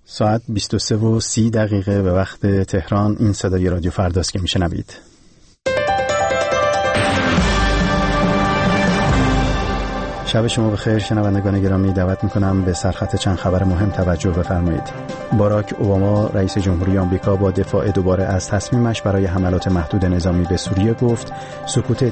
ساعت 23:30 به وقت تهران. این صدای رادیو فرداست که میشنوید. شب شما بخیر شنوندگان گرامی. دعوت میکنم به سرخط چند خبر مهم توجه بفرمایید. باراک اوباما رئیس جمهوری آمریکا با دفاع دوباره از تصمیمش برای حملات محدود نظامی به سوریه گفت سکوت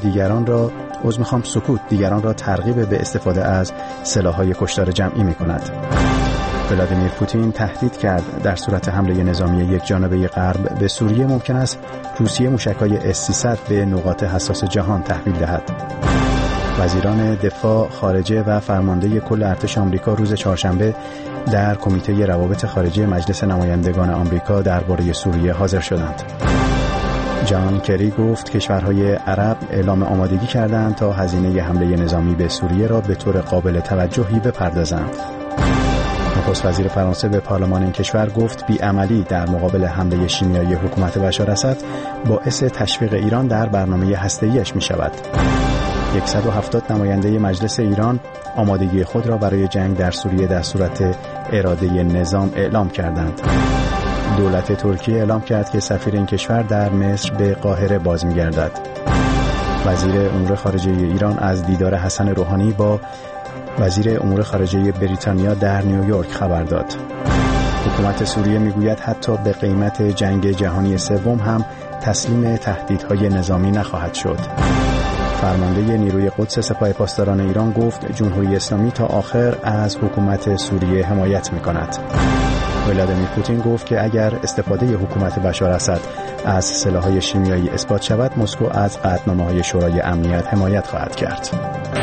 دیگران را ترغیب به استفاده از سلاح‌های کشتار جمعی میکند. ولادیمیر پوتین تهدید کرد در صورت حمله نظامی یک جانبه غرب به سوریه ممکن است روسیه موشک‌های S-300 به نقاط حساس جهان تحویل دهد. وزیران دفاع، خارجه و فرمانده کل ارتش آمریکا روز چهارشنبه در کمیته روابط خارجه مجلس نمایندگان آمریکا درباره سوریه حاضر شدند. جان کری گفت کشورهای عرب اعلام آمادگی کردند تا هزینه حمله نظامی به سوریه را به طور قابل توجهی بپردازند. نخست وزیر فرانسه به پارلمان این کشور گفت بیعملی در مقابل حمله شیمیایی حکومت بشار اسد باعث تشویق ایران در برنامه هسته‌ایش می‌شود. 170 نماینده مجلس ایران آمادگی خود را برای جنگ در سوریه در صورت اراده نظام اعلام کردند. دولت ترکیه اعلام کرد که سفیر این کشور در مصر به قاهره باز می‌گردد. وزیر امور خارجه ایران از دیدار حسن روحانی با وزیر امور خارجه بریتانیا در نیویورک خبر داد. حکومت سوریه میگوید حتی به قیمت جنگ جهانی سوم هم تسلیم تهدیدهای نظامی نخواهد شد. فرمانده نیروی قدس سپاه پاسداران ایران گفت جمهوری اسلامی تا آخر از حکومت سوریه حمایت میکند. ولادیمیر پوتین گفت که اگر استفاده حکومت بشار اسد از سلاح‌های شیمیایی اثبات شود، مسکو از قطعنامه‌های شورای امنیت حمایت خواهد کرد.